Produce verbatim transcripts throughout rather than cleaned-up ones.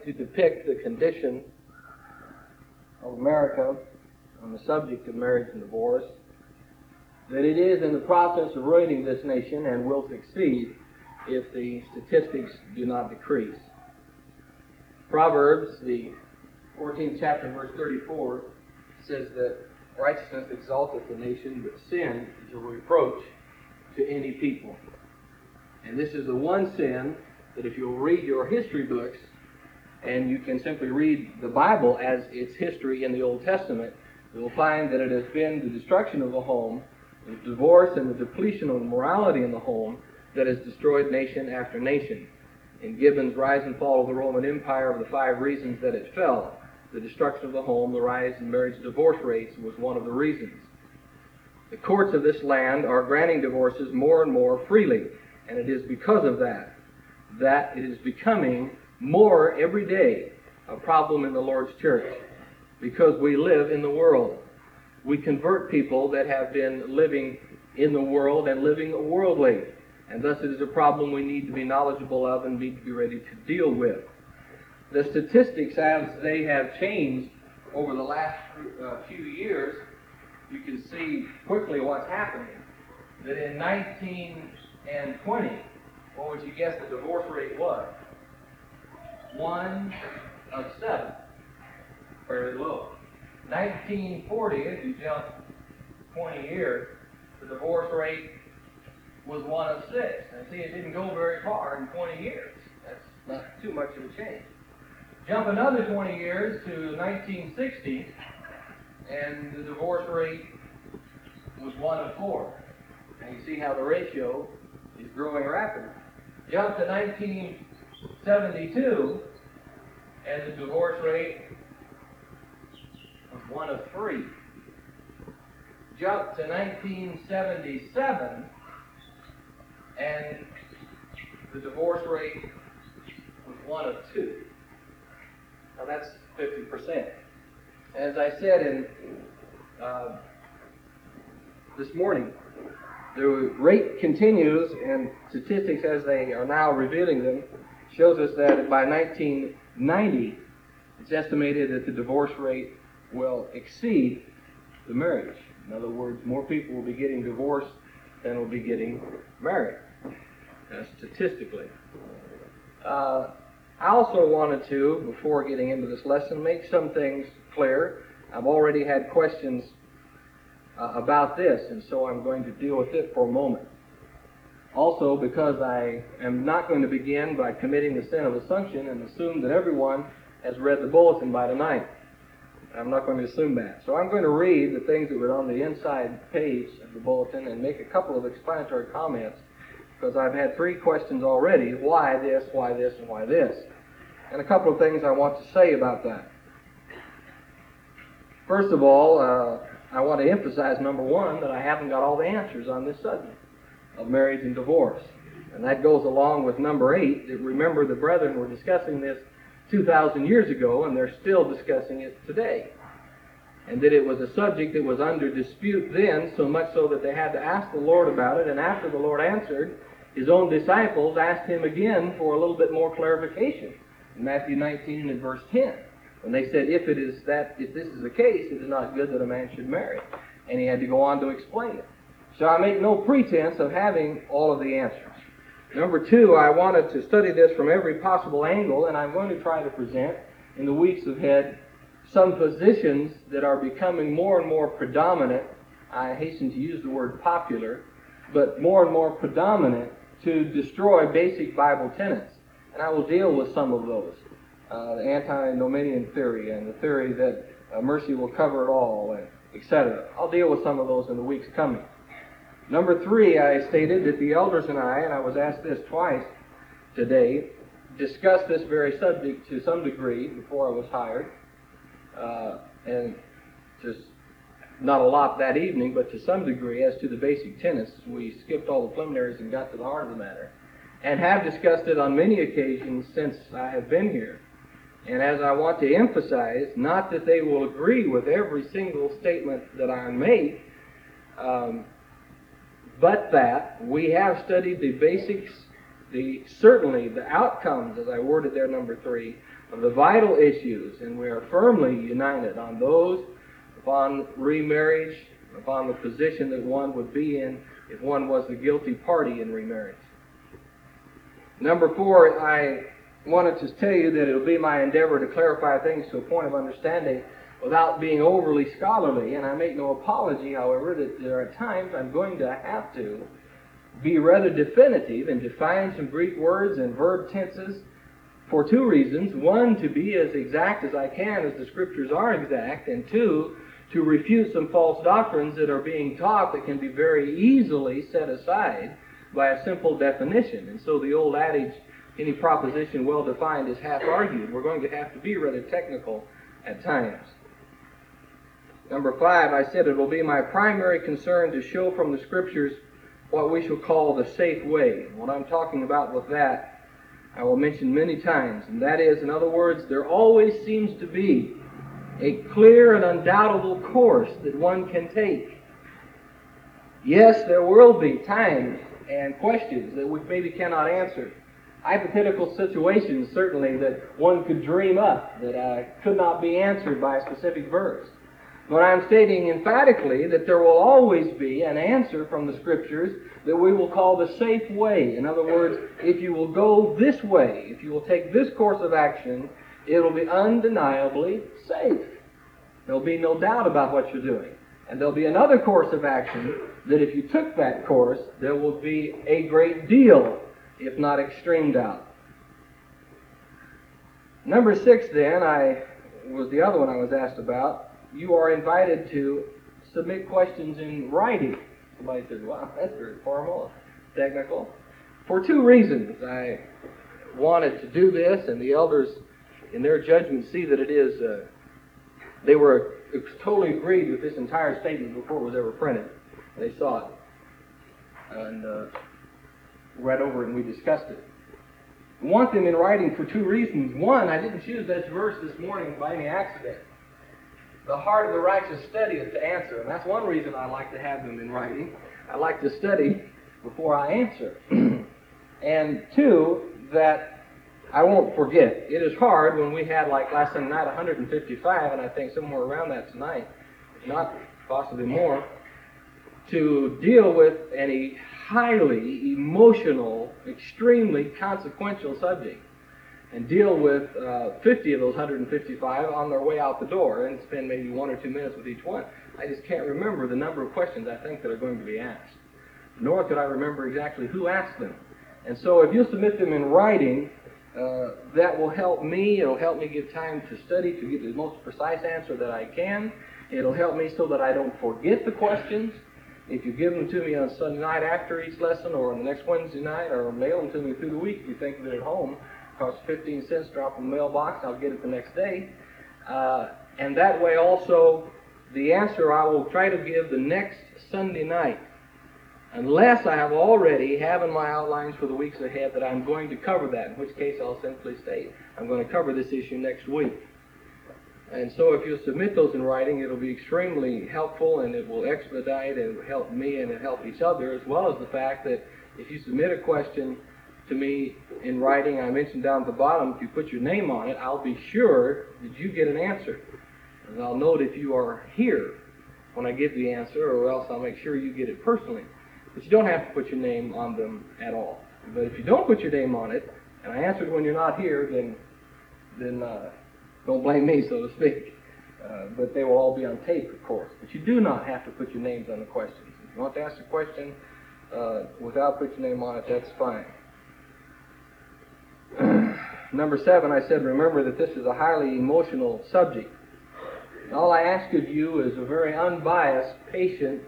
to depict the condition of America on the subject of marriage and divorce, that it is in the process of ruining this nation and will succeed if the statistics do not decrease. Proverbs, the fourteenth chapter, verse thirty-four, says that righteousness exalteth the nation, but sin is a reproach to any people. And this is the one sin that if you'll read your history books, and you can simply read the Bible as its history in the Old Testament, you'll find that it has been the destruction of the home, the divorce and the depletion of morality in the home that has destroyed nation after nation. In Gibbon's Rise and Fall of the Roman Empire, of the five reasons that it fell, the destruction of the home, the rise in marriage and divorce rates was one of the reasons. The courts of this land are granting divorces more and more freely, and it is because of that that it is becoming more every day a problem in the Lord's church, because we live in the world. We convert people that have been living in the world and living worldly, and thus it is a problem we need to be knowledgeable of and need to be ready to deal with. The statistics, as they have changed over the last uh, few years, you can see quickly what's happening. That in nineteen twenty, what would you guess the divorce rate was? One of seven. Very low. nineteen forty, if you jump twenty years, the divorce rate was one of six. And see, it didn't go very far in twenty years. That's not too much of a change. Jump another twenty years to nineteen sixty, and the divorce rate was one of four. And you see how the ratio is growing rapidly. Jump to nineteen seventy-two, and the divorce rate was one of three. Jump to nineteen seventy-seven, and the divorce rate was one of two. Now that's fifty percent. As I said in uh, this morning, the rate continues, and statistics as they are now revealing them shows us that by nineteen ninety, it's estimated that the divorce rate will exceed the marriage. In other words, more people will be getting divorced than will be getting married, uh, statistically. Uh, I also wanted to, before getting into this lesson, make some things clear. I've already had questions uh, about this, and so I'm going to deal with it for a moment. Also, because I am not going to begin by committing the sin of assumption and assume that everyone has read the bulletin by tonight. I'm not going to assume that. So I'm going to read the things that were on the inside page of the bulletin and make a couple of explanatory comments, because I've had three questions already: why this, why this, and why this? And a couple of things I want to say about that. First of all, uh, I want to emphasize, number one, that I haven't got all the answers on this subject of marriage and divorce. And that goes along with number eight, that remember the brethren were discussing this two thousand years ago, and they're still discussing it today. And that it was a subject that was under dispute then, so much so that they had to ask the Lord about it, and after the Lord answered, his own disciples asked him again for a little bit more clarification. In Matthew nineteen and verse ten, when they said, if it is that, if this is the case, it is not good that a man should marry. And he had to go on to explain it. So I make no pretense of having all of the answers. Number two, I wanted to study this from every possible angle, and I'm going to try to present in the weeks ahead some positions that are becoming more and more predominant. I hasten to use the word popular, but more and more predominant to destroy basic Bible tenets. And I will deal with some of those. Uh, the antinomian theory and the theory that uh, mercy will cover it all, and et cetera. I'll deal with some of those in the weeks coming. Number three, I stated that the elders and I, and I was asked this twice today, discussed this very subject to some degree before I was hired, uh, and just not a lot that evening, but to some degree as to the basic tenets. We skipped all the preliminaries and got to the heart of the matter, and have discussed it on many occasions since I have been here. And as I want to emphasize, not that they will agree with every single statement that I make, um, but that we have studied the basics the certainly the outcomes, as I worded there, number three, of the vital issues, and we are firmly united on those, upon remarriage, upon the position that one would be in if one was the guilty party in remarriage. Number four, I wanted to tell you that it'll be my endeavor to clarify things to a point of understanding without being overly scholarly, and I make no apology, however, that there are times I'm going to have to be rather definitive and define some Greek words and verb tenses for two reasons. One, to be as exact as I can as the Scriptures are exact, and two, to refute some false doctrines that are being taught that can be very easily set aside by a simple definition. And so the old adage, any proposition well defined is half argued. We're going to have to be rather technical at times. Number five, I said it will be my primary concern to show from the Scriptures what we shall call the safe way. What I'm talking about with that, I will mention many times, and that is, in other words, there always seems to be a clear and undoubtable course that one can take. Yes, there will be times and questions that we maybe cannot answer. Hypothetical situations, certainly, that one could dream up that uh, could not be answered by a specific verse. But I'm stating emphatically that there will always be an answer from the Scriptures that we will call the safe way. In other words, if you will go this way, if you will take this course of action, it will be undeniably safe. There will be no doubt about what you're doing. And there'll be another course of action that if you took that course, there will be a great deal, if not extreme doubt. Number six, then, I was the other one I was asked about. You are invited to submit questions in writing. Somebody says, wow, that's very formal, technical. For two reasons. I wanted to do this, and the elders, in their judgment, see that it is, uh, they were totally agreed with this entire statement before it was ever printed. They saw it and uh, read over it, and we discussed it. I want them in writing for two reasons. One, I didn't choose this verse this morning by any accident. The heart of the righteous studieth to answer. And that's one reason I like to have them in writing. I like to study before I answer. And two, that I won't forget. It is hard when we had, like last Sunday night, one hundred fifty-five, and I think somewhere around that tonight, if not possibly more, to deal with any highly emotional, extremely consequential subject, and deal with uh, fifty of those one hundred fifty-five on their way out the door and spend maybe one or two minutes with each one. I just can't remember the number of questions I think that are going to be asked. Nor could I remember exactly who asked them. And so if you submit them in writing, uh, that will help me. It'll help me give time to study to get the most precise answer that I can. It'll help me so that I don't forget the questions. If you give them to me on Sunday night after each lesson or on the next Wednesday night, or mail them to me through the week if you think of it at home, costs fifteen cents, drop in the mailbox, I'll get it the next day. Uh, and that way also, the answer I will try to give the next Sunday night, unless I have already have in my outlines for the weeks ahead that I'm going to cover that, in which case I'll simply state, I'm going to cover this issue next week. And so if you submit those in writing, it'll be extremely helpful, and it will expedite and help me and help each other, as well as the fact that if you submit a question to me in writing, I mentioned down at the bottom, if you put your name on it, I'll be sure that you get an answer. And I'll note if you are here when I give the answer, or else I'll make sure you get it personally. But you don't have to put your name on them at all. But if you don't put your name on it, and I answered when you're not here, then then uh, don't blame me, so to speak. Uh, but they will all be on tape, of course. But you do not have to put your names on the questions. If you want to ask a question uh, without putting your name on it, that's fine. Number seven, I said, remember that this is a highly emotional subject. All I ask of you is a very unbiased, patient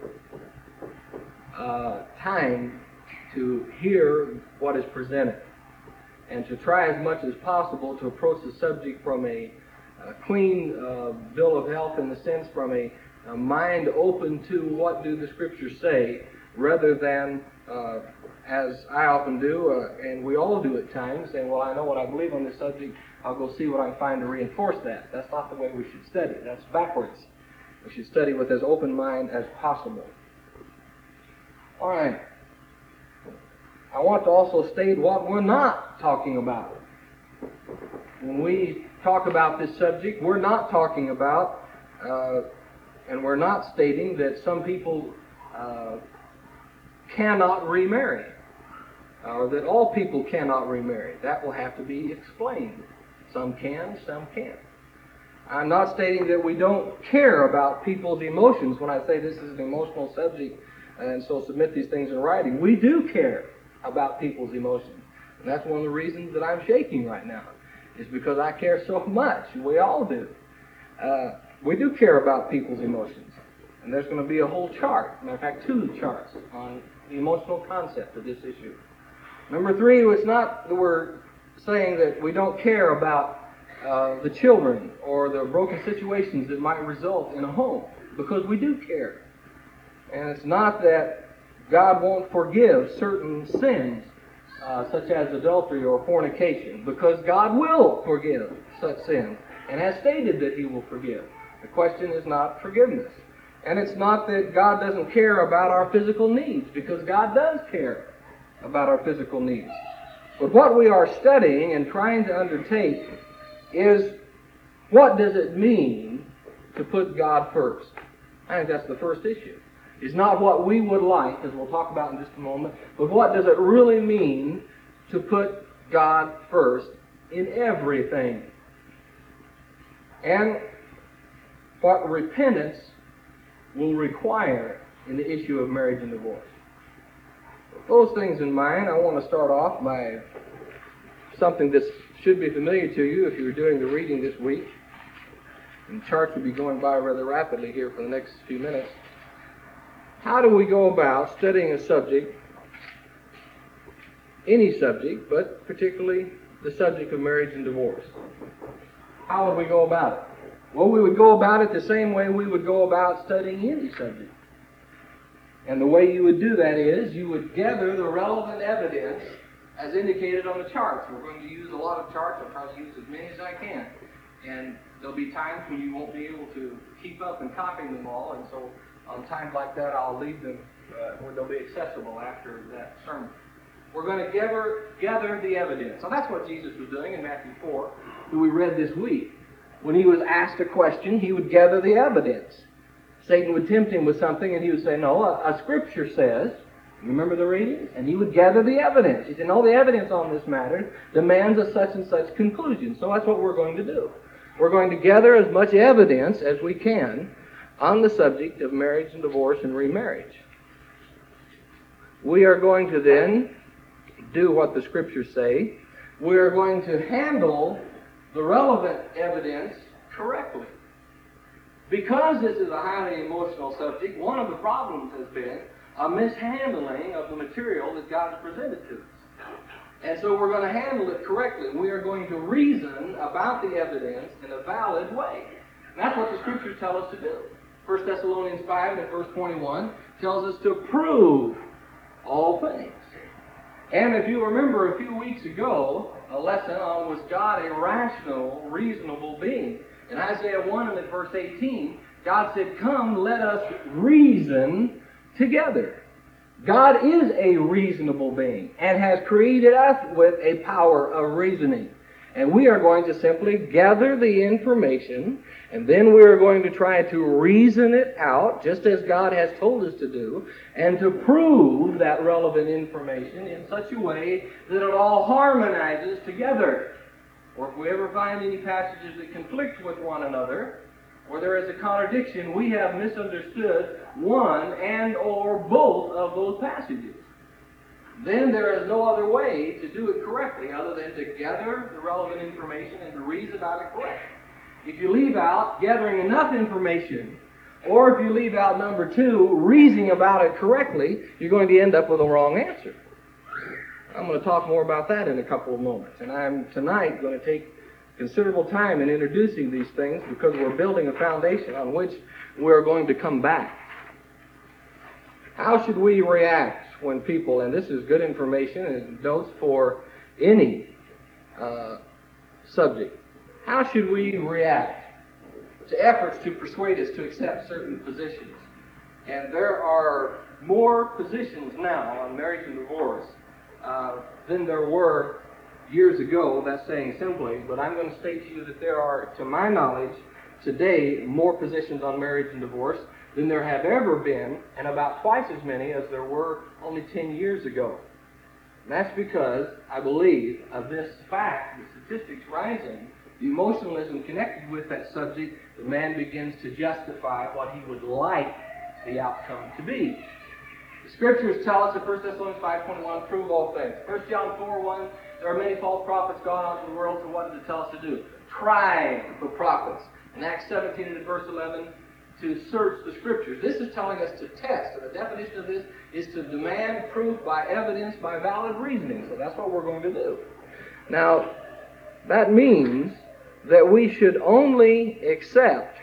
uh, time to hear what is presented, and to try as much as possible to approach the subject from a, a clean uh, bill of health, in the sense from a, a mind open to what do the Scriptures say, rather than uh, as I often do, uh, and we all do at times, saying, well, I know what I believe on this subject, I'll go see what I find to reinforce that. That's not the way we should study. That's backwards. We should study with as open mind as possible. All right. I want to also state what we're not talking about. When we talk about this subject, we're not talking about, uh, and we're not stating that some people uh, cannot remarry, or that all people cannot remarry. That will have to be explained. Some can, some can't. I'm not stating that we don't care about people's emotions when I say this is an emotional subject, and so submit these things in writing. We do care about people's emotions. And that's one of the reasons that I'm shaking right now, is because I care so much. We all do. Uh, we do care about people's emotions. And there's going to be a whole chart, matter of fact, two charts on the emotional concept of this issue. Number three, it's not that we're saying that we don't care about uh, the children or the broken situations that might result in a home, because we do care. And it's not that God won't forgive certain sins, uh, such as adultery or fornication, because God will forgive such sins, and has stated that He will forgive. The question is not forgiveness. And it's not that God doesn't care about our physical needs, because God does care about our physical needs. But what we are studying and trying to undertake is, what does it mean to put God first? I think that's the first issue. It's not what we would like, as we'll talk about in just a moment, but what does it really mean to put God first in everything? And what repentance will require in the issue of marriage and divorce. With those things in mind, I want to start off by something that should be familiar to you if you're doing the reading this week. And the charts will be going by rather rapidly here for the next few minutes. How do we go about studying a subject, any subject, but particularly the subject of marriage and divorce? How would we go about it? Well, we would go about it the same way we would go about studying any subject. And the way you would do that is you would gather the relevant evidence as indicated on the charts. We're going to use a lot of charts. I'll try to use as many as I can. And there'll be times when you won't be able to keep up and copy them all, and so on times like that, I'll leave them uh, where they'll be accessible after that sermon. We're going to gather, gather the evidence. So that's what Jesus was doing in Matthew four, that we read this week. When he was asked a question, he would gather the evidence. Satan would tempt him with something, and he would say, no, a, a scripture says, remember the reading? And he would gather the evidence. He said, no, the evidence on this matter demands a such and such conclusion. So that's what we're going to do. We're going to gather as much evidence as we can on the subject of marriage and divorce and remarriage. We are going to then do what the scriptures say. We are going to handle the relevant evidence correctly. Because this is a highly emotional subject, one of the problems has been a mishandling of the material that God has presented to us. And so we're going to handle it correctly. We are going to reason about the evidence in a valid way. And that's what the scriptures tell us to do. First Thessalonians five and verse twenty-one tells us to prove all things. And if you remember a few weeks ago, a lesson on was God a rational, reasonable being. In Isaiah one and in verse eighteen, God said, come, let us reason together. God is a reasonable being and has created us with a power of reasoning. And we are going to simply gather the information, and then we are going to try to reason it out, just as God has told us to do, and to prove that relevant information in such a way that it all harmonizes together. Or if we ever find any passages that conflict with one another, or there is a contradiction, we have misunderstood one and or both of those passages. Then there is no other way to do it correctly other than to gather the relevant information and to reason about it correctly. If you leave out gathering enough information, or if you leave out number two, reasoning about it correctly, you're going to end up with a wrong answer. I'm going to talk more about that in a couple of moments. And I'm tonight going to take considerable time in introducing these things because we're building a foundation on which we're going to come back. How should we react when people, and this is good information and notes for any uh, subject, how should we react to efforts to persuade us to accept certain positions? And there are more positions now on marriage and divorce uh, than there were years ago. That's saying simply, but I'm going to state to you that there are, to my knowledge, today more positions on marriage and divorce than there have ever been, and about twice as many as there were only ten years ago. And that's because I believe of this fact, the statistics rising, the emotionalism connected with that subject, the man begins to justify what he would like the outcome to be. The Scriptures tell us in First Thessalonians five twenty-one, prove all things. First John four one, there are many false prophets gone out into the world, so what does it tell us to do? Try the prophets. In Acts seventeen and verse eleven, to search the Scriptures. This is telling us to test. And the definition of this is to demand proof by evidence, by valid reasoning. So that's what we're going to do. Now, that means that we should only accept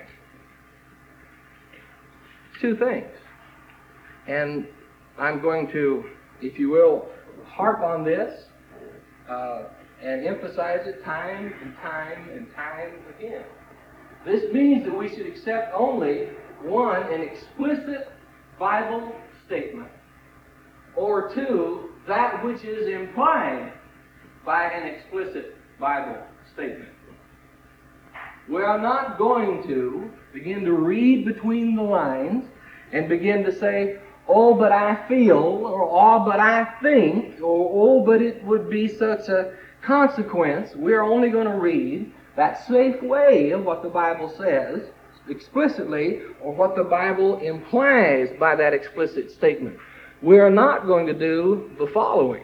two things. And I'm going to, if you will, harp on this uh, and emphasize it time and time and time again. This means that we should accept only, one, an explicit Bible statement, or two, that which is implied by an explicit Bible statement. We are not going to begin to read between the lines and begin to say, oh, but I feel, or oh, but I think, or oh, but it would be such a consequence. We're only going to read that safe way of what the Bible says explicitly, or what the Bible implies by that explicit statement. We are not going to do the following.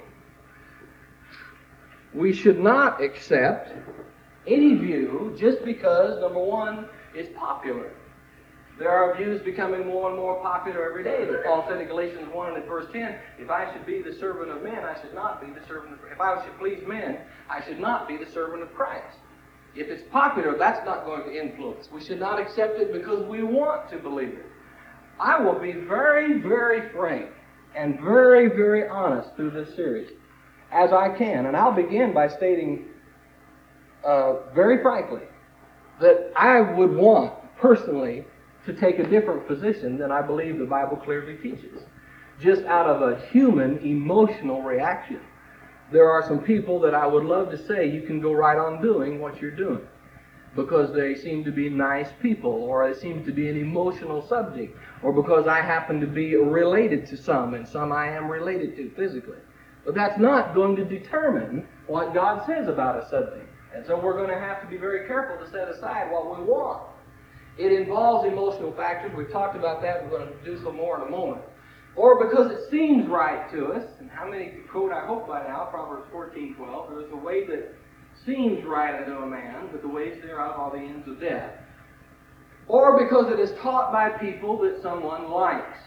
We should not accept any view just because, number one, it's popular. There are views becoming more and more popular every day. But Paul said in Galatians one and verse ten, if I should be the servant of men, I should not be the servant of Christ. If I should please men, I should not be the servant of Christ. If it's popular, that's not going to influence. We should not accept it because we want to believe it. I will be very, very frank and very, very honest through this series, as I can. And I'll begin by stating uh, very frankly that I would want, personally, to take a different position than I believe the Bible clearly teaches, just out of a human emotional reaction. There are some people that I would love to say you can go right on doing what you're doing because they seem to be nice people, or it seems to be an emotional subject, or because I happen to be related to some and some I am related to physically. But that's not going to determine what God says about a subject. And so we're going to have to be very careful to set aside what we want. It involves emotional factors. We've talked about that. We're going to do some more in a moment. Or because it seems right to us, and how many quote, I hope by now, Proverbs fourteen twelve, there is a way that seems right unto a man, but the ways thereof are the ends of death. Or because it is taught by people that someone likes.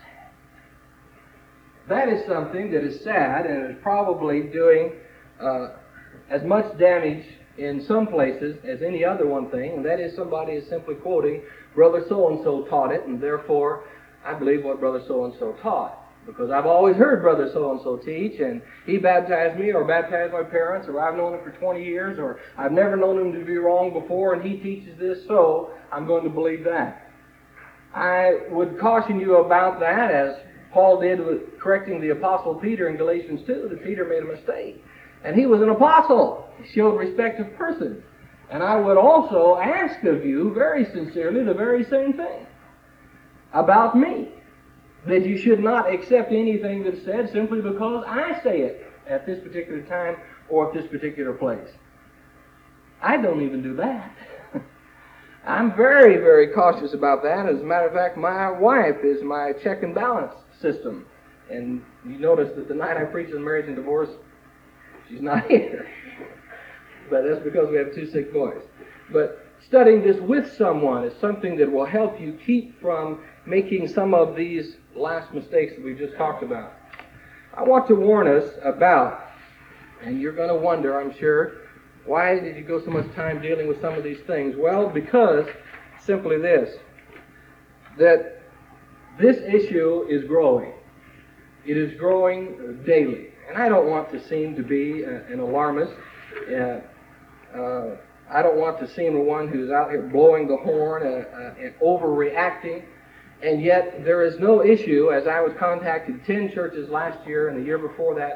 That is something that is sad and is probably doing uh, as much damage in some places as any other one thing, and that is somebody is simply quoting, Brother so-and-so taught it, and therefore I believe what Brother so-and-so taught. Because I've always heard Brother so-and-so teach, and he baptized me, or baptized my parents, or I've known him for twenty years, or I've never known him to be wrong before, and he teaches this, so I'm going to believe that. I would caution you about that, as Paul did with correcting the Apostle Peter in Galatians two, that Peter made a mistake. And he was an apostle. He showed respect of person. And I would also ask of you, very sincerely, the very same thing about me. That you should not accept anything that's said simply because I say it at this particular time or at this particular place. I don't even do that. I'm very, very cautious about that. As a matter of fact, my wife is my check and balance system. And you notice that the night I preach on marriage and divorce, she's not here. But that's because we have two sick boys. But studying this with someone is something that will help you keep from making some of these last mistakes that we just talked about. I want to warn us about, and you're going to wonder, I'm sure, why did you go so much time dealing with some of these things? Well, because simply this, that this issue is growing. It is growing daily. And I don't want to seem to be uh, an alarmist. Uh, uh, I don't want to seem the one who's out here blowing the horn uh, uh, and overreacting. And yet there is no issue, as I was contacted ten churches last year and the year before that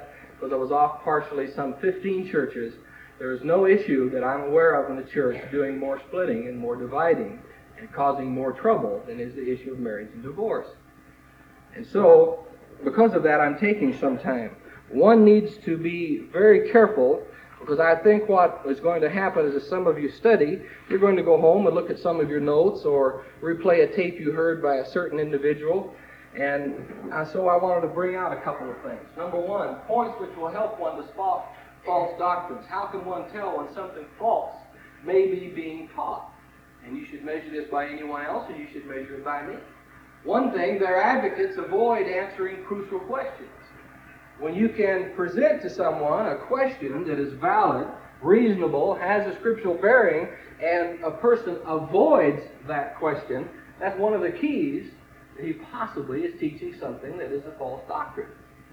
because I was off partially some fifteen churches. There is no issue that I'm aware of in the church doing more splitting and more dividing and causing more trouble than is the issue of marriage and divorce. And so, because of that, I'm taking some time. One needs to be very careful, because I think what is going to happen is, as some of you study, you're going to go home and look at some of your notes or replay a tape you heard by a certain individual. And uh, so I wanted to bring out a couple of things. Number one, points which will help one to spot false doctrines. How can one tell when something false may be being taught? And you should measure this by anyone else, and you should measure it by me. One thing, their advocates avoid answering crucial questions. When you can present to someone a question that is valid, reasonable, has a scriptural bearing, and a person avoids that question, that's one of the keys that he possibly is teaching something that is a false doctrine.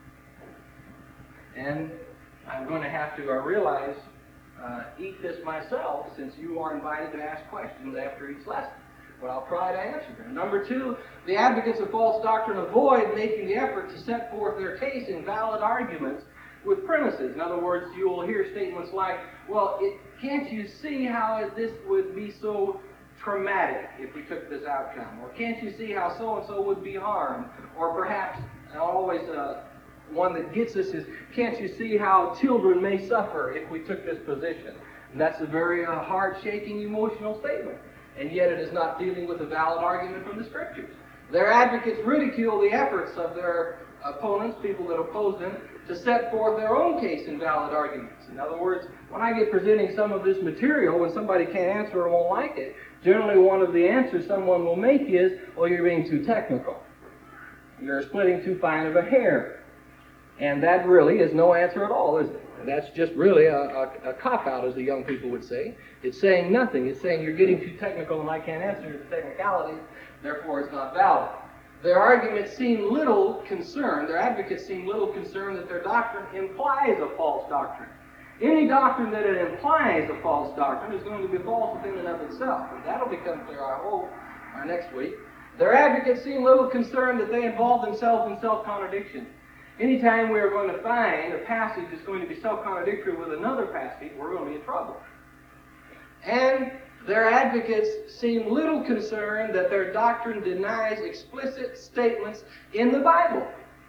And I'm going to have to, I realize, uh, eat this myself, since you are invited to ask questions after each lesson. But I'll try to answer them. Number two, the advocates of false doctrine avoid making the effort to set forth their case in valid arguments with premises. In other words, you will hear statements like, well, it, can't you see how this would be so traumatic if we took this outcome? Or can't you see how so-and-so would be harmed? Or perhaps, always uh, one that gets us is, can't you see how children may suffer if we took this position? And that's a very uh, heart-shaking, emotional statement. And yet it is not dealing with a valid argument from the Scriptures. Their advocates ridicule the efforts of their opponents, people that oppose them, to set forth their own case in valid arguments. In other words, when I get presenting some of this material, when somebody can't answer or won't like it, generally one of the answers someone will make is, well, you're being too technical. You're splitting too fine of a hair. And that really is no answer at all, is it? That's just really a, a, a cop-out, as the young people would say. It's saying nothing. It's saying you're getting too technical and I can't answer the technicalities, therefore it's not valid. Their arguments seem little concerned, their advocates seem little concerned that their doctrine implies a false doctrine. Any doctrine that it implies a false doctrine is going to be false within and of itself. And that'll become clear, I hope, uh, next week. Their advocates seem little concerned that they involve themselves in self-contradiction. Anytime we are going to find a passage that's going to be self-contradictory with another passage, we're going to be in trouble. And their advocates seem little concerned that their doctrine denies explicit statements in the Bible.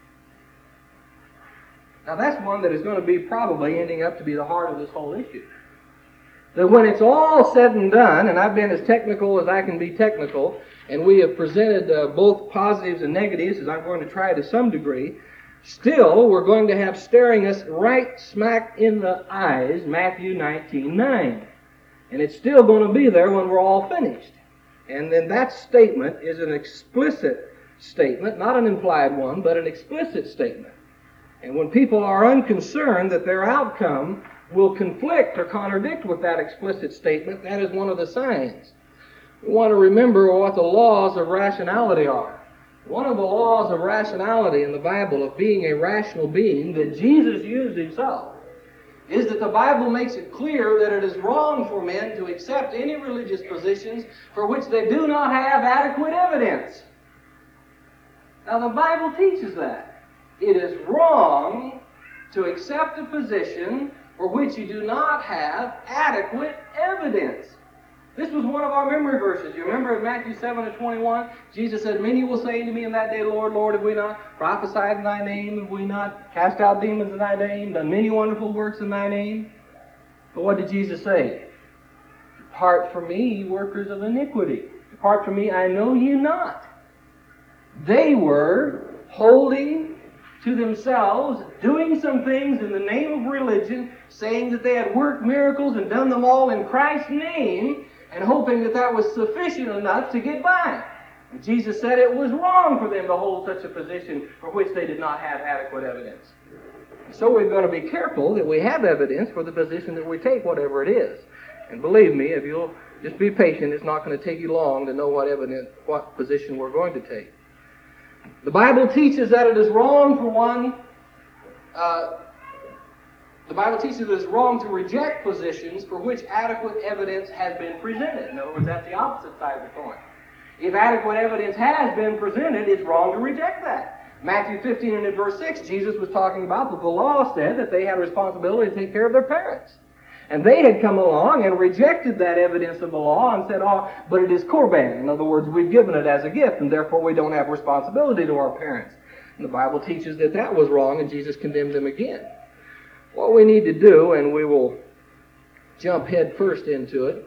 Now that's one that is going to be probably ending up to be the heart of this whole issue. That when it's all said and done, and I've been as technical as I can be technical, and we have presented uh, both positives and negatives, as I'm going to try to some degree, still, we're going to have staring us right smack in the eyes Matthew nineteen nine. And it's still going to be there when we're all finished. And then that statement is an explicit statement, not an implied one, but an explicit statement. And when people are unconcerned that their outcome will conflict or contradict with that explicit statement, that is one of the signs. We want to remember what the laws of rationality are. One of the laws of rationality in the Bible, of being a rational being, that Jesus used himself, is that the Bible makes it clear that it is wrong for men to accept any religious positions for which they do not have adequate evidence. Now, the Bible teaches that. It is wrong to accept a position for which you do not have adequate evidence. This was one of our memory verses. You remember in Matthew seven and twenty-one, Jesus said, many will say to me in that day, Lord, Lord, have we not prophesied in thy name? Have we not cast out demons in thy name? Done many wonderful works in thy name? But what did Jesus say? Depart from me, ye workers of iniquity. Depart from me, I know you not. They were holding to themselves, doing some things in the name of religion, saying that they had worked miracles and done them all in Christ's name, and hoping that that was sufficient enough to get by. And Jesus said it was wrong for them to hold such a position for which they did not have adequate evidence. So we're going to be careful that we have evidence for the position that we take, whatever it is. And believe me, if you'll just be patient, it's not going to take you long to know what evidence, what position we're going to take. The Bible teaches that it is wrong for one uh, The Bible teaches it is wrong to reject positions for which adequate evidence has been presented. In other words, that's the opposite side of the coin. If adequate evidence has been presented, it's wrong to reject that. Matthew fifteen and in verse six, Jesus was talking about that the law said that they had a responsibility to take care of their parents. And they had come along and rejected that evidence of the law and said, oh, but it is korban. In other words, we've given it as a gift, and therefore we don't have responsibility to our parents. And the Bible teaches that that was wrong, and Jesus condemned them again. What we need to do, and we will jump head first into it,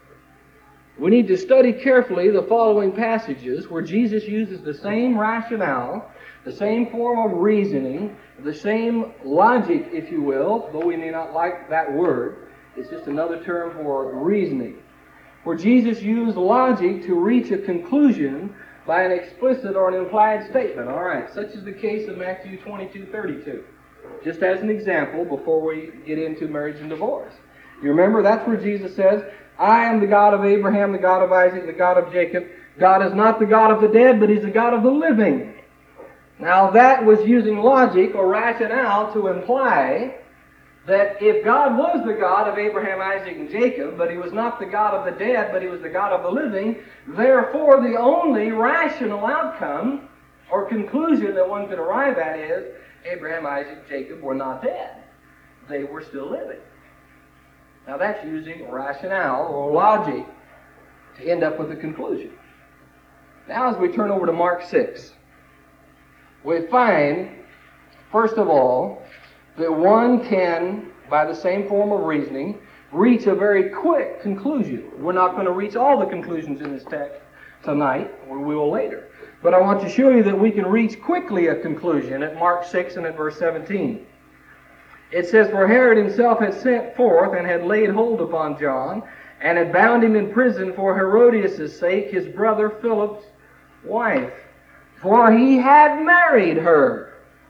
we need to study carefully the following passages where Jesus uses the same rationale, the same form of reasoning, the same logic, if you will, though we may not like that word. It's just another term for reasoning. Where Jesus used logic to reach a conclusion by an explicit or an implied statement. All right, such is the case of Matthew twenty-two thirty-two. Just as an example before we get into marriage and divorce. You remember, that's where Jesus says, I am the God of Abraham, the God of Isaac, the God of Jacob. God is not the God of the dead, but He's the God of the living. Now that was using logic or rationale to imply that if God was the God of Abraham, Isaac, and Jacob, but He was not the God of the dead, but He was the God of the living, therefore the only rational outcome or conclusion that one could arrive at is Abraham, Isaac, Jacob were not dead. They were still living. Now that's using rationale or logic to end up with a conclusion. Now as we turn over to Mark six, we find, first of all, that one can, by the same form of reasoning, reach a very quick conclusion. We're not going to reach all the conclusions in this text tonight, or we will later. But I want to show you that we can reach quickly a conclusion at Mark six and at verse seventeen. It says, For Herod himself had sent forth and had laid hold upon John, and had bound him in prison for Herodias' sake, his brother Philip's wife. For he had married her.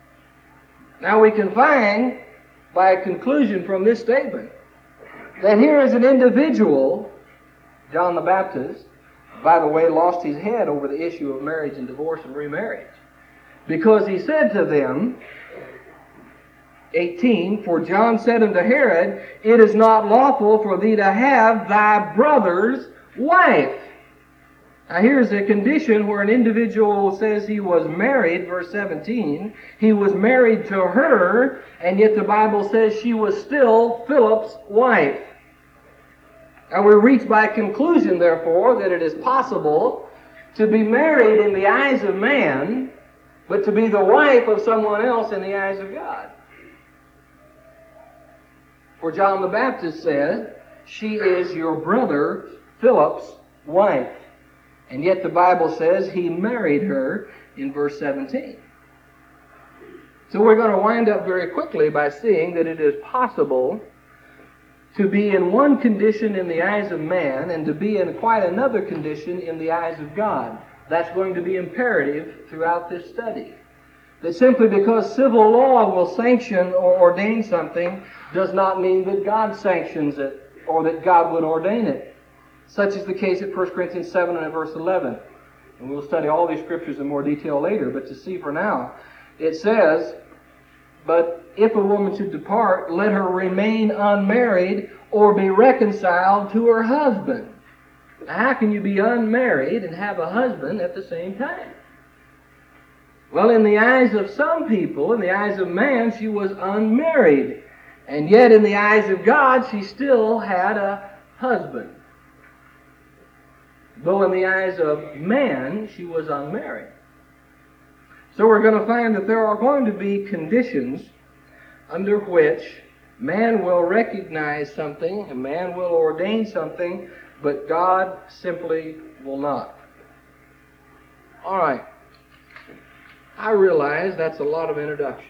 Now we can find, by a conclusion from this statement, that here is an individual, John the Baptist, by the way, lost his head over the issue of marriage and divorce and remarriage. Because he said to them, eighteen, For John said unto Herod, It is not lawful for thee to have thy brother's wife. Now here's a condition where an individual says he was married, verse seventeen. He was married to her, and yet the Bible says she was still Philip's wife. Now we reach by conclusion, therefore, that it is possible to be married in the eyes of man, but to be the wife of someone else in the eyes of God. For John the Baptist said, She is your brother Philip's wife. And yet the Bible says he married her in verse seventeen. So we're going to wind up very quickly by seeing that it is possible to be in one condition in the eyes of man and to be in quite another condition in the eyes of God. That's going to be imperative throughout this study. That simply because civil law will sanction or ordain something does not mean that God sanctions it or that God would ordain it. Such is the case at First Corinthians seven and verse eleven. And we'll study all these scriptures in more detail later, but to see for now, it says, But if a woman should depart, let her remain unmarried or be reconciled to her husband. Now, how can you be unmarried and have a husband at the same time? Well, in the eyes of some people, in the eyes of man, she was unmarried. And yet in the eyes of God, she still had a husband. Though in the eyes of man, she was unmarried. So we're going to find that there are going to be conditions under which man will recognize something, and man will ordain something, but God simply will not. All right. I realize that's a lot of introduction.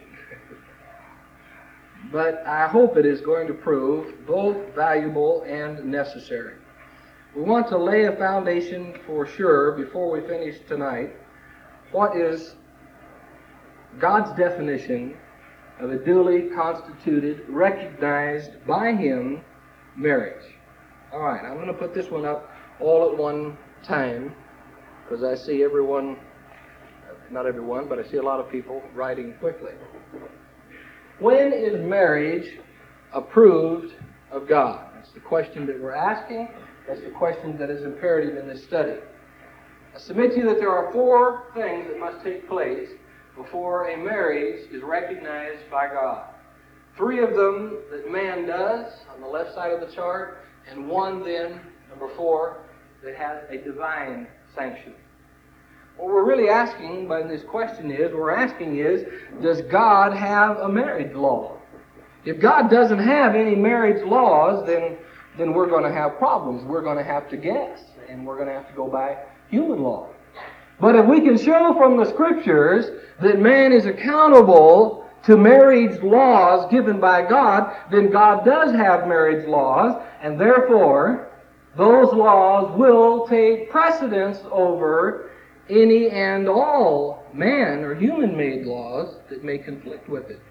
But I hope it is going to prove both valuable and necessary. We want to lay a foundation for sure before we finish tonight. What is God's definition of a duly constituted, recognized by Him marriage? All right, I'm going to put this one up all at one time because I see everyone, not everyone, but I see a lot of people writing quickly. When is marriage approved of God? That's the question that we're asking. That's the question that is imperative in this study. I submit to you that there are four things that must take place before a marriage is recognized by God. Three of them that man does on the left side of the chart, and one then, number four, that has a divine sanction. What we're really asking by this question is, we're asking is, does God have a marriage law? If God doesn't have any marriage laws, then, then we're going to have problems. We're going to have to guess, and we're going to have to go by human law. But if we can show from the Scriptures that man is accountable to marriage laws given by God, then God does have marriage laws, and therefore those laws will take precedence over any and all man or human-made laws that may conflict with it.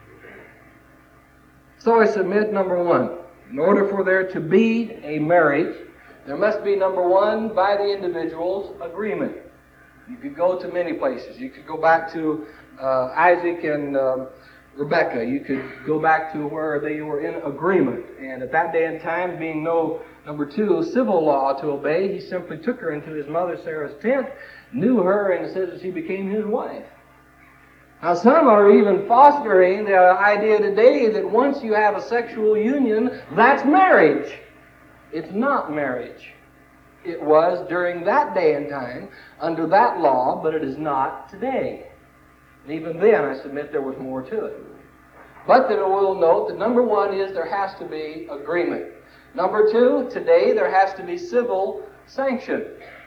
So I submit, number one, in order for there to be a marriage, there must be, number one, by the individual's agreement. You could go to many places. You could go back to uh, Isaac and um, Rebekah. You could go back to where they were in agreement. And at that day and time, being no, number two, civil law to obey, he simply took her into his mother Sarah's tent, knew her, and it says that she became his wife. Now, some are even fostering the idea today that once you have a sexual union, that's marriage. It's not marriage. It was during that day and time, under that law, but it is not today. And even then, I submit there was more to it. But then we'll note that number one is there has to be agreement. Number two, today there has to be civil sanction.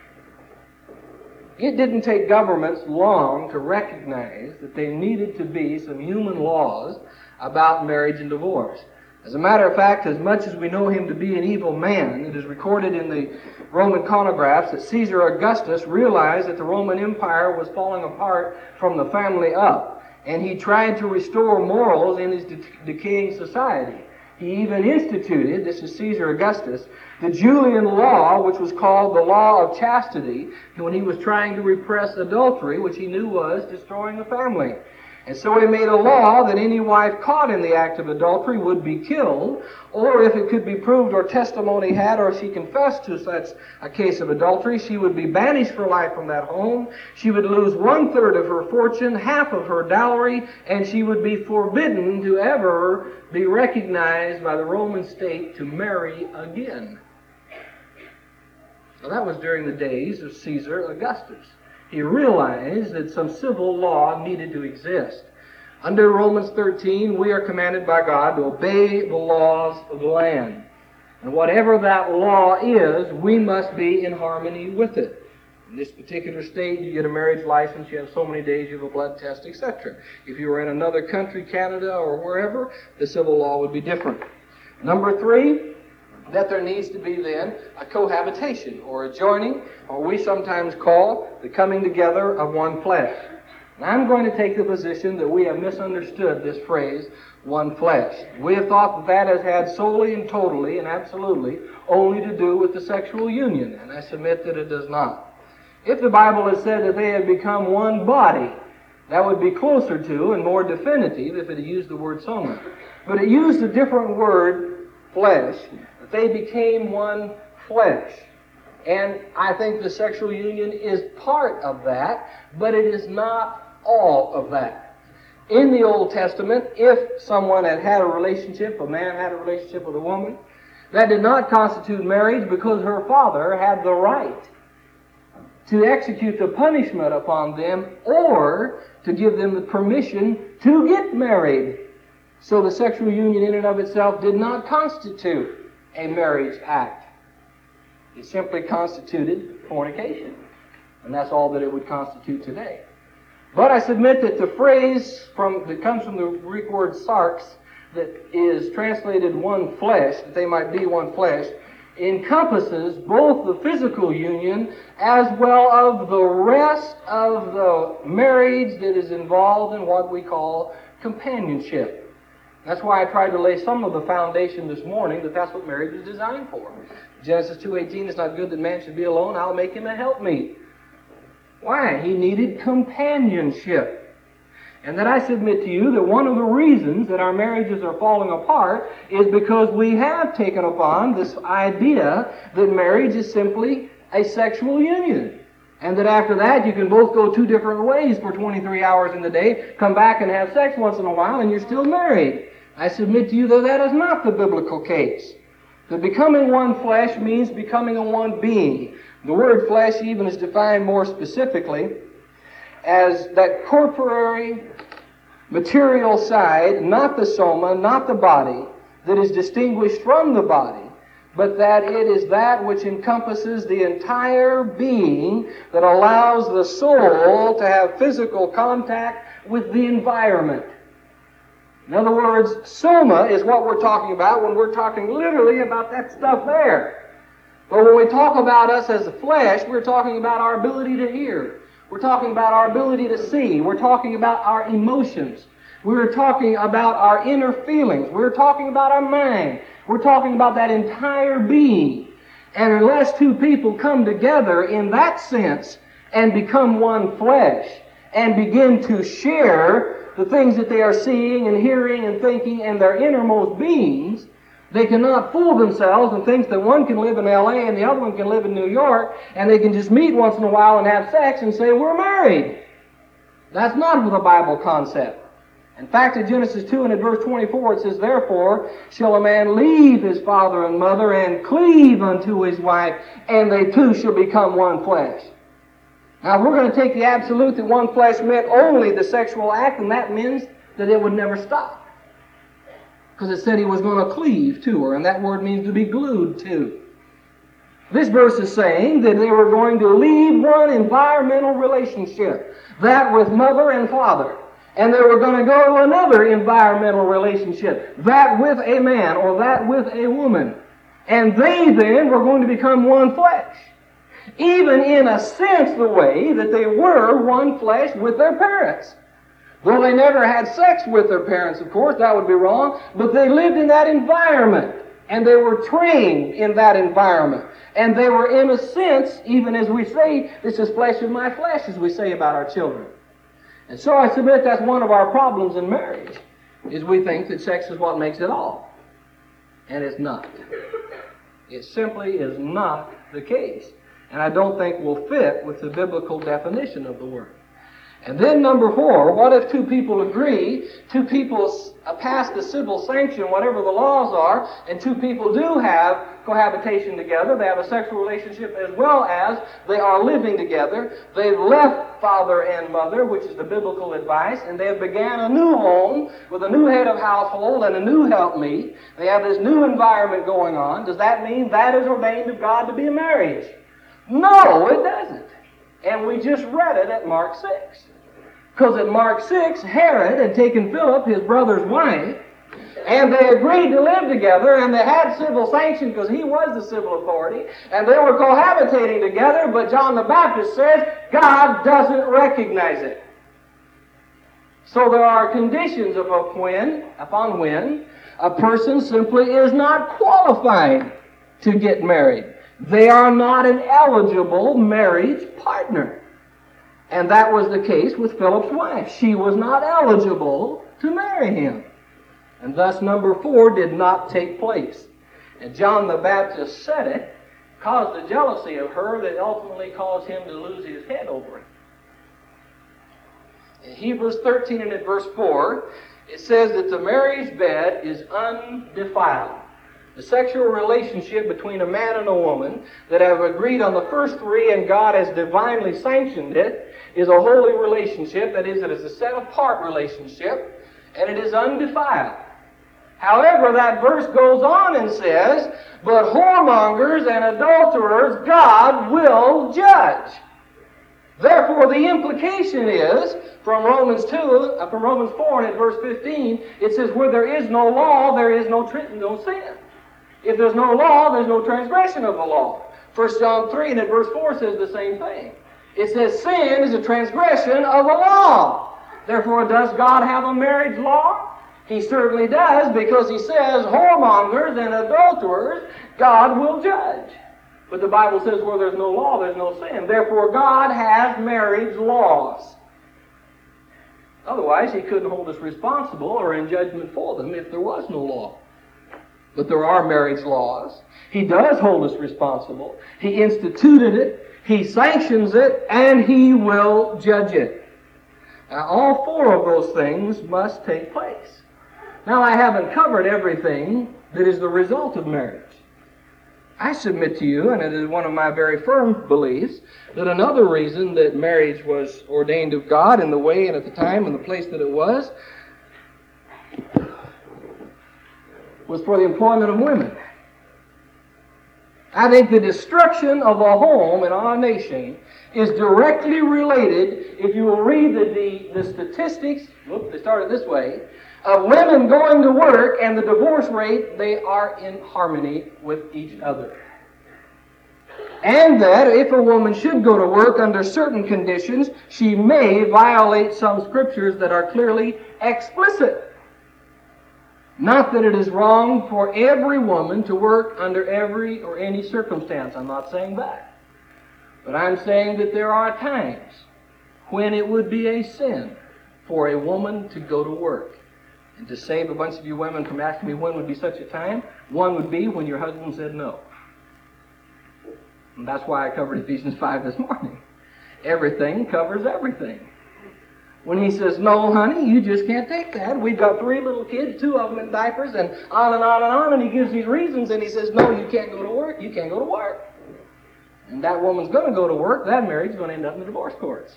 It didn't take governments long to recognize that there needed to be some human laws about marriage and divorce. As a matter of fact, as much as we know him to be an evil man, it is recorded in the Roman chronographs that Caesar Augustus realized that the Roman Empire was falling apart from the family up, and he tried to restore morals in his de- decaying society. He even instituted, this is Caesar Augustus, the Julian law, which was called the law of chastity, when he was trying to repress adultery, which he knew was destroying the family. And so he made a law that any wife caught in the act of adultery would be killed, or if it could be proved or testimony had, or she confessed to such a case of adultery, she would be banished for life from that home. She would lose one-third of her fortune, half of her dowry, and she would be forbidden to ever be recognized by the Roman state to marry again. Now that was during the days of Caesar Augustus. He realized that some civil law needed to exist. Under Romans thirteen, we are commanded by God to obey the laws of the land. And whatever that law is, we must be in harmony with it. In this particular state, you get a marriage license, you have so many days, you have a blood test, et cetera. If you were in another country, Canada or wherever, the civil law would be different. Number three, that there needs to be then a cohabitation or a joining, or we sometimes call the coming together of one flesh. And I'm going to take the position that we have misunderstood this phrase, one flesh. We have thought that that has had solely and totally and absolutely only to do with the sexual union, and I submit that it does not. If the Bible has said that they had become one body, that would be closer to and more definitive if it had used the word soma. But it used a different word, flesh, that they became one flesh. And I think the sexual union is part of that, but it is not all of that. In the Old Testament, if someone had had a relationship, a man had a relationship with a woman, that did not constitute marriage because her father had the right to execute the punishment upon them or to give them the permission to get married. So the sexual union in and of itself did not constitute a marriage act. It simply constituted fornication. And that's all that it would constitute today. But I submit that the phrase from that comes from the Greek word sarx, that is translated one flesh, that they might be one flesh, encompasses both the physical union as well as the rest of the marriage that is involved in what we call companionship. That's why I tried to lay some of the foundation this morning that that's what marriage is designed for. Genesis two eighteen, it's not good that man should be alone, I'll make him a helpmeet. Why? He needed companionship. And that I submit to you that one of the reasons that our marriages are falling apart is because we have taken upon this idea that marriage is simply a sexual union. And that after that, you can both go two different ways for twenty-three hours in the day, come back and have sex once in a while, and you're still married. I submit to you that that is not the biblical case. That becoming one flesh means becoming a one being. The word flesh even is defined more specifically as that corporeal, material side, not the soma, not the body, that is distinguished from the body, but that it is that which encompasses the entire being that allows the soul to have physical contact with the environment. In other words, soma is what we're talking about when we're talking literally about that stuff there. But when we talk about us as the flesh, we're talking about our ability to hear. We're talking about our ability to see. We're talking about our emotions. We're talking about our inner feelings. We're talking about our mind. We're talking about that entire being. And unless two people come together in that sense and become one flesh and begin to share the things that they are seeing and hearing and thinking and their innermost beings, they cannot fool themselves and think that one can live in L A and the other one can live in New York and they can just meet once in a while and have sex and say, we're married. That's not the Bible concept. In fact, in Genesis two and in verse twenty-four, it says, therefore shall a man leave his father and mother and cleave unto his wife, and they two shall become one flesh. Now, we're going to take the absolute that one flesh meant only the sexual act, and that means that it would never stop. Because it said he was going to cleave to her, and that word means to be glued to. This verse is saying that they were going to leave one environmental relationship, that with mother and father. And they were going to go to another environmental relationship, that with a man or that with a woman. And they then were going to become one flesh. Even in a sense the way that they were one flesh with their parents. Though they never had sex with their parents, of course, that would be wrong, but they lived in that environment. And they were trained in that environment. And they were in a sense, even as we say, this is flesh of my flesh, as we say about our children. And so I submit that's one of our problems in marriage, is we think that sex is what makes it all. And it's not. It simply is not the case. And I don't think will fit with the biblical definition of the word. And then number four, what if two people agree, two people pass the civil sanction, whatever the laws are, and two people do have cohabitation together, they have a sexual relationship as well as they are living together, they've left father and mother, which is the biblical advice, and they have began a new home with a new head of household and a new helpmeet. They have this new environment going on. Does that mean that is ordained of God to be a marriage? No, it doesn't. And we just read it at Mark six. Because at Mark six, Herod had taken Philip, his brother's wife, and they agreed to live together, and they had civil sanction because he was the civil authority, and they were cohabitating together, but John the Baptist says God doesn't recognize it. So there are conditions upon when, upon when a person simply is not qualified to get married. They are not an eligible marriage partner. And that was the case with Philip's wife. She was not eligible to marry him. And thus number four did not take place. And John the Baptist said it, caused the jealousy of her that ultimately caused him to lose his head over it. In Hebrews thirteen and in verse four, it says that the marriage bed is undefiled. The sexual relationship between a man and a woman that have agreed on the first three and God has divinely sanctioned it is a holy relationship. That is, it is a set-apart relationship, and it is undefiled. However, that verse goes on and says, but whoremongers and adulterers God will judge. Therefore, the implication is, from Romans two, uh, from Romans four and in verse fifteen, it says, where there is no law, there is no, tri- no sin. If there's no law, there's no transgression of the law. First John three and in verse four says the same thing. It says sin is a transgression of the law. Therefore, does God have a marriage law? He certainly does, because he says whoremongers and adulterers God will judge. But the Bible says where there's no law, there's no sin. Therefore, God has marriage laws. Otherwise, he couldn't hold us responsible or in judgment for them if there was no law. But there are marriage laws. He does hold us responsible. He instituted it. He sanctions it. And He will judge it. Now, all four of those things must take place. Now, I haven't covered everything that is the result of marriage. I submit to you, and it is one of my very firm beliefs, that another reason that marriage was ordained of God in the way and at the time and the place that it was, was for the employment of women. I think the destruction of a home in our nation is directly related, if you will read the, the, the statistics, whoop, they started this way, of women going to work and the divorce rate, they are in harmony with each other. And that if a woman should go to work under certain conditions, she may violate some scriptures that are clearly explicit. Not that it is wrong for every woman to work under every or any circumstance. I'm not saying that. But I'm saying that there are times when it would be a sin for a woman to go to work. And to save a bunch of you women from asking me when would be such a time, one would be when your husband said no. And that's why I covered Ephesians five this morning. Everything covers everything. When he says, no, honey, you just can't take that. We've got three little kids, two of them in diapers, and on and on and on, and he gives these reasons, and he says, no, you can't go to work, you can't go to work. And that woman's going to go to work, that marriage is going to end up in the divorce courts.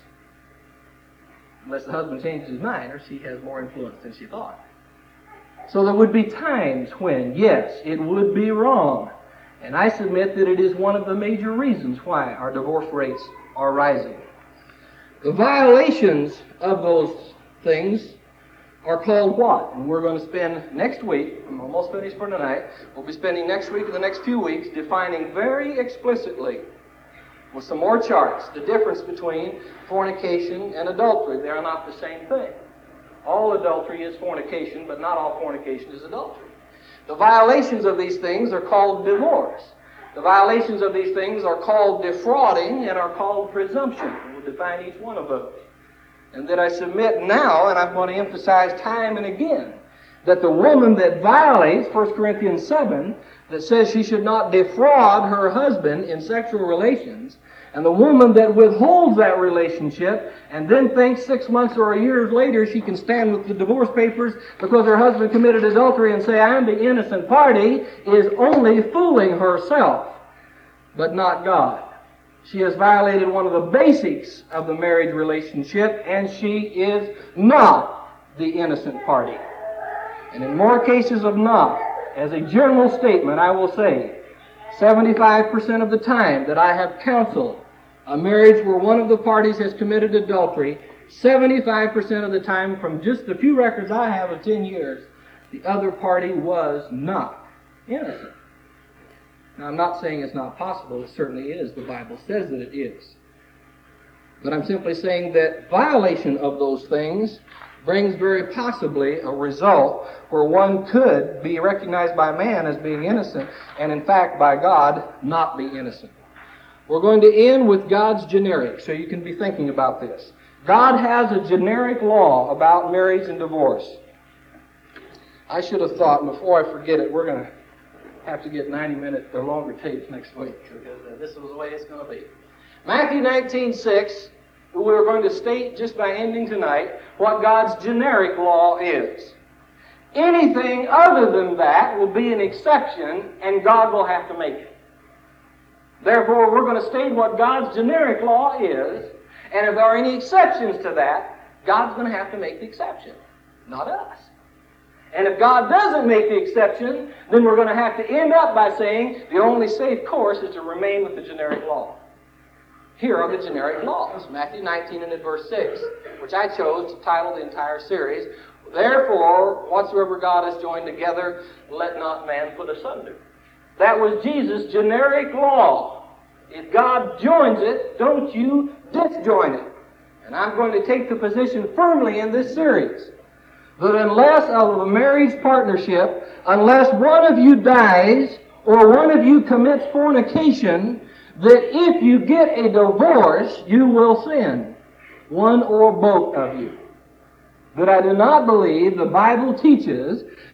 Unless the husband changes his mind, or she has more influence than she thought. So there would be times when, yes, it would be wrong. And I submit that it is one of the major reasons why our divorce rates are rising. The violations of those things are called what? And we're going to spend next week, I'm almost finished for tonight, we'll be spending next week and the next few weeks defining very explicitly, with some more charts, the difference between fornication and adultery. They are not the same thing. All adultery is fornication, but not all fornication is adultery. The violations of these things are called divorce. The violations of these things are called defrauding and are called presumption. We'll define each one of those. And that I submit now, and I'm going to emphasize time and again, that the woman that violates First Corinthians seven, that says she should not defraud her husband in sexual relations, and the woman that withholds that relationship and then thinks six months or a year later she can stand with the divorce papers because her husband committed adultery and say, I'm the innocent party, is only fooling herself, but not God. She has violated one of the basics of the marriage relationship, and she is not the innocent party. And in more cases of not, as a general statement, I will say, seventy-five percent of the time that I have counseled a marriage where one of the parties has committed adultery, seventy-five percent of the time, from just the few records I have of ten years, the other party was not innocent. Now, I'm not saying it's not possible. It certainly is. The Bible says that it is. But I'm simply saying that violation of those things brings very possibly a result where one could be recognized by man as being innocent, and in fact by God not be innocent. We're going to end with God's generic, so you can be thinking about this. God has a generic law about marriage and divorce. I should have thought, before I forget it, we're going to have to get ninety minute or longer tapes next week, because uh, this is the way it's going to be. Matthew nineteen six, we're going to state just by ending tonight what God's generic law is. Anything other than that will be an exception, and God will have to make it. Therefore, we're going to state what God's generic law is, and if there are any exceptions to that, God's going to have to make the exception, not us. And if God doesn't make the exception, then we're going to have to end up by saying the only safe course is to remain with the generic law. Here are the generic laws. Matthew nineteen and in verse six, which I chose to title the entire series, Therefore, whatsoever God has joined together, let not man put asunder. That was Jesus' generic law. If God joins it, don't you disjoin it. And I'm going to take the position firmly in this series that unless out of a marriage partnership, unless one of you dies or one of you commits fornication, that if you get a divorce, you will sin. One or both of you. That I do not believe the Bible teaches